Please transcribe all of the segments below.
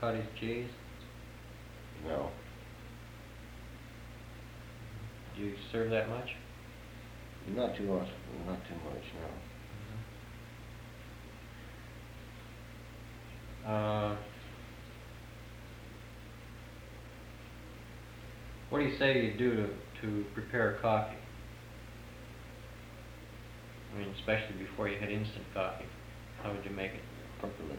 cottage cheese? No. Do you serve that much? Not too much, no. What do you say you do to prepare coffee? I mean, especially before you had instant coffee. How would you make it? Percolate.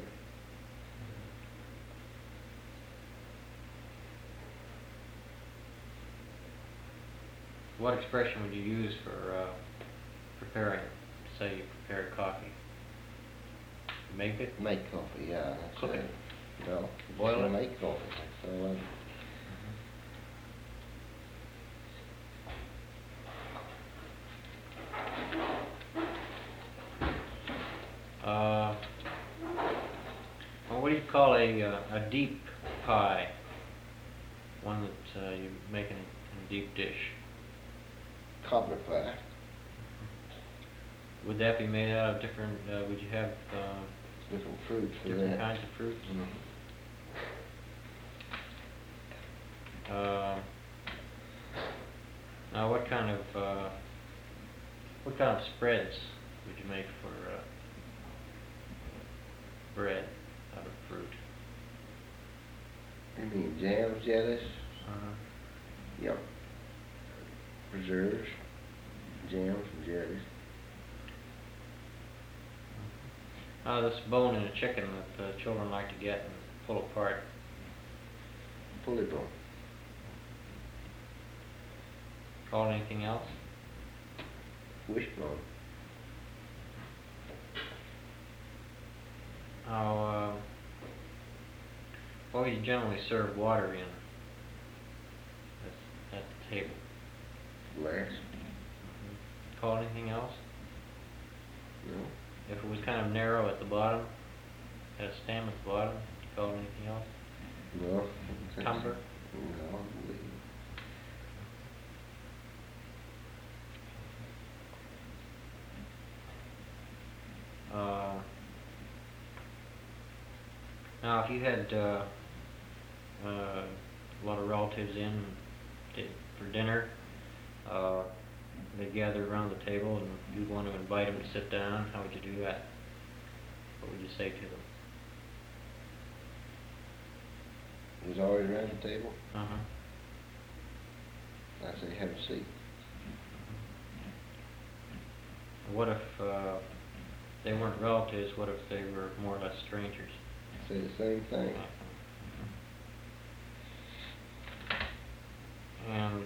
What expression would you use for preparing? Say you prepared coffee. Make it? Make coffee, yeah. Cook it. No. Boil just it? Make coffee. So, well, what do you call a deep pie? One that you make in a deep dish. cobbler pie. Would that be made out of different? Would you have Different fruits for different that. kinds of fruits? Now, what kind of spreads would you make for bread out of fruit? You mean jams, jellies? Yep. Preserves, jams and jellies. This bone in a chicken that children like to get and pull apart. Pulley bone. Call it anything else? Wishbone. Now, what would you generally serve water in at the table? Glass. Call it anything else? No. If it was kind of narrow at the bottom, had a stem at the bottom, call it anything else? No. Tumbler? No, I believe. Now, if you had a lot of relatives in for dinner, they gather around the table and you'd want to invite them to sit down, how would you do that? What would you say to them? Who's always around the table? Uh-huh. I say, have a seat. What if they weren't relatives? What if they were more or less strangers? Say the same thing. And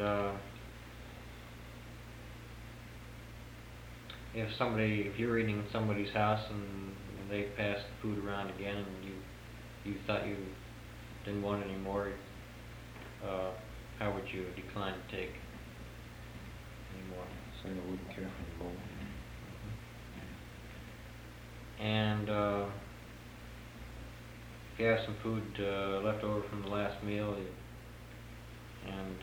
if you're eating in somebody's house and they pass the food around again and you thought you didn't want any more, how would you decline to take any more? Say I wouldn't care for the more. And if you have some food left over from the last meal, and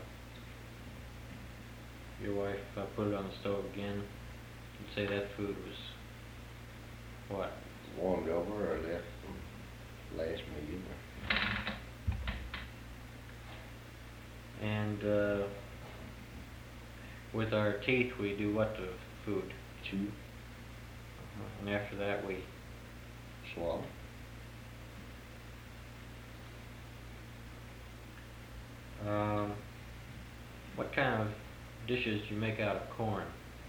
your wife put it on the stove again, you'd say that food was what? Warmed over or left from last meal. And with our teeth, we do what to food? Chew. And after that, we Swallow. What kind of dishes do you make out of corn?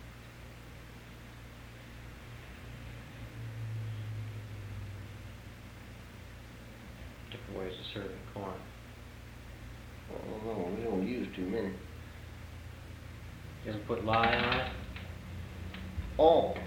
Different ways of serving corn. Oh, no, we don't use too many. You ever put lye on it? Oh,